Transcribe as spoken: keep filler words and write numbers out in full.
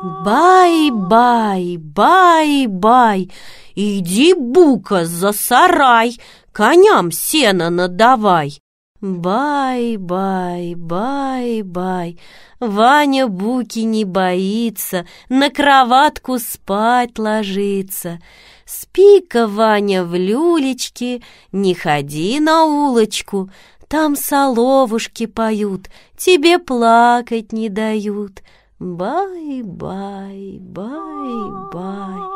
Бай-бай, бай-бай, иди, бука, за сарай, коням сено надавай. Бай-бай, бай-бай, Ваня буки не боится, на кроватку спать ложится. Спи-ка, Ваня, в люлечке, не ходи на улочку, там соловушки поют, тебе плакать не дают. Бай-бай, бай-бай.